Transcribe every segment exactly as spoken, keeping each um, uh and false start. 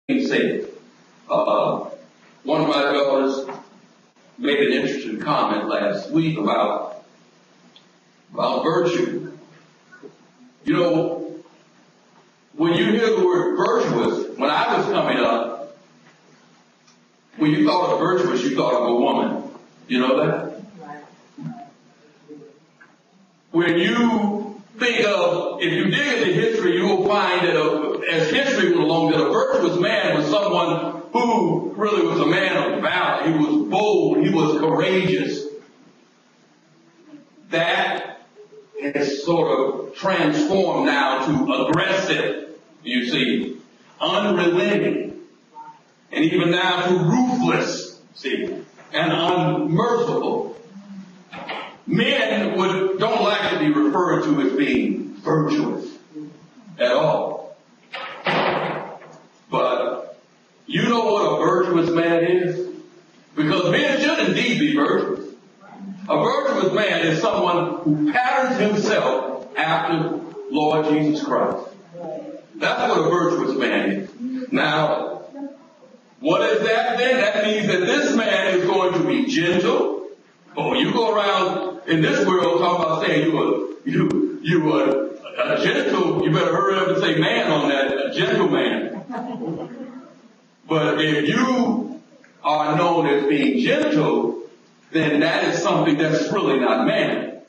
said. Uh, one of my daughters made an interesting comment last week about, about virtue. You know, when you hear the word virtuous, when I was coming up, when you thought of virtuous, you thought of a woman. You know that? When you think of, if you dig into history, you will find that a, as history went along, that a virtuous man was someone who really was a man of valor. He was bold. He was courageous. That has sort of transformed now to aggressive, you see, unrelenting, and even now to ruthless, see, and unmerciful. Men would, don't like to be referred to as being virtuous at all. But you know what a virtuous man is? Because men should indeed be virtuous. A virtuous man is someone who patterns himself after Lord Jesus Christ. That's what a virtuous man is. Now, what is that then? That means that this man is going to be gentle. Oh, you go around in this world talking about saying you were, you, you were a gentle, you better hurry up and say man on that, a gentle man. But if you are known as being gentle, then that is something that's really not man.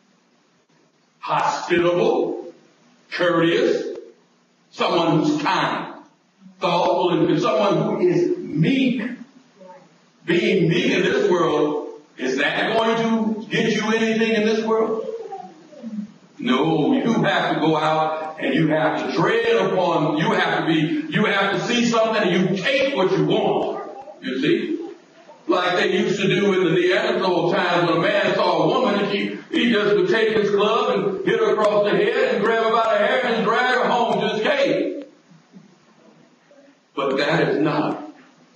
Hospitable, courteous, someone who's kind, thoughtful, and someone who is meek. Being meek in this world, is that going to get you anything in this world? No, you have to go out and you have to tread upon, you have to be, you have to see something and you take what you want, you see. Like they used to do in the Neanderthal times when a man saw a woman and she, he just would take his club and hit her across the head and grab her by the hair and drag her home to his cave. But that is not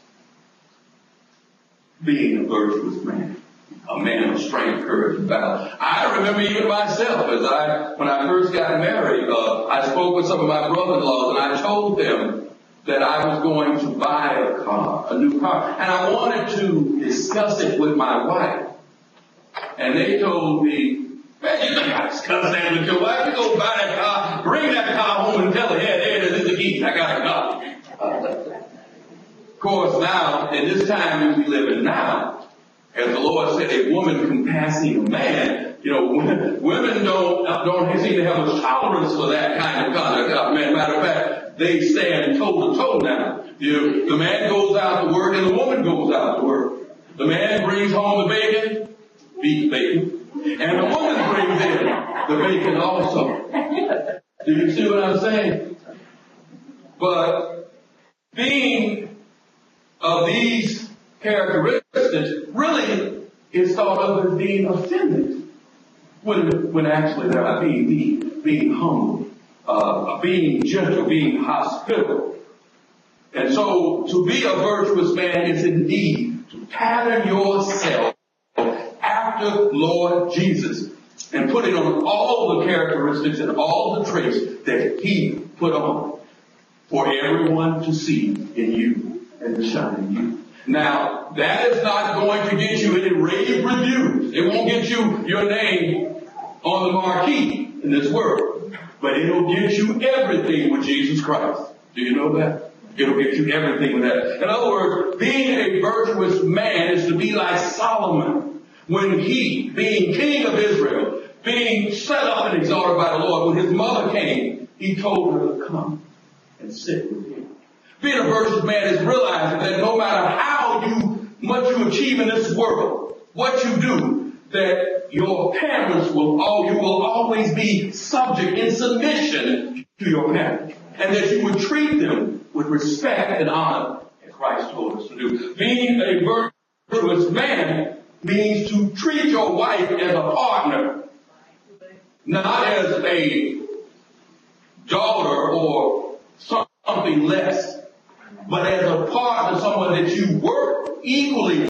being a virtuous man. A man of strength, courage, and valor. I remember even myself, as I, when I first got married, uh, I spoke with some of my brother-in-laws and I told them that I was going to buy a car, a new car, and I wanted to discuss it with my wife. And they told me, man, you think I discuss that with your wife? You go buy that car, bring that car home and tell her, yeah, there it is, it's the key, I got a car. Of course, now, in this time that we live in now, as the Lord said, a woman compassing a man, you know, women don't, don't seem to have a tolerance for that kind of conduct. Matter of fact, they stand toe to toe now. You know, the man goes out to work and the woman goes out to work. The man brings home the bacon, beef bacon, and the woman brings in the bacon also. Do you see what I'm saying? But being of these characteristics really is thought of as being offended, when when actually they are being being, being humble, uh, being gentle, being hospitable. And so to be a virtuous man is indeed to pattern yourself after Lord Jesus and putting on all the characteristics and all the traits that He put on for everyone to see in you and to shine in you. Now, that is not going to get you any rave reviews. It won't get you your name on the marquee in this world. But it'll get you everything with Jesus Christ. Do you know that? It'll get you everything with that. In other words, being a virtuous man is to be like Solomon. When he, being king of Israel, being set up and exalted by the Lord, when his mother came, he told her to come and sit with him. Being a virtuous man is realizing that no matter how you, much you achieve in this world, what you do, that your parents will, all, you will always be subject in submission to your parents. And that you would treat them with respect and honor, as Christ told us to do. Being a virtuous man means to treat your wife as a partner, not as a daughter or something less, but as a partner, someone that you work equally